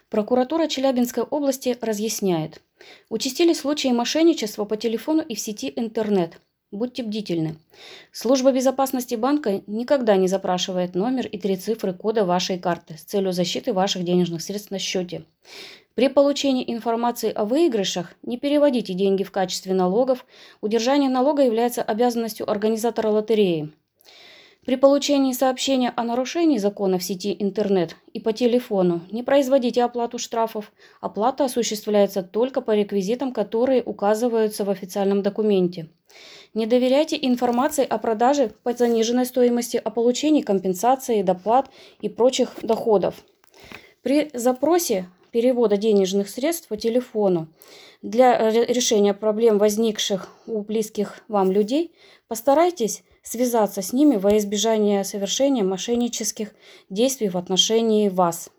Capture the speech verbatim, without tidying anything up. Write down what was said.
Прокуратура Челябинской области разъясняет. Участились случаи мошенничества по телефону и в сети интернет. Будьте бдительны. Служба безопасности банка никогда не запрашивает номер и три цифры кода вашей карты с целью защиты ваших денежных средств на счете. При получении информации о выигрышах не переводите деньги в качестве налогов. Удержание налога является обязанностью организатора лотереи. При получении сообщения о нарушении закона в сети интернет и по телефону не производите оплату штрафов. Оплата осуществляется только по реквизитам, которые указываются в официальном документе. Не доверяйте информации о продаже по заниженной стоимости, о получении компенсации, доплат и прочих доходов. При запросе перевода денежных средств по телефону для решения проблем, возникших у близких вам людей, постарайтесь связаться с ними во избежание совершения мошеннических действий в отношении вас.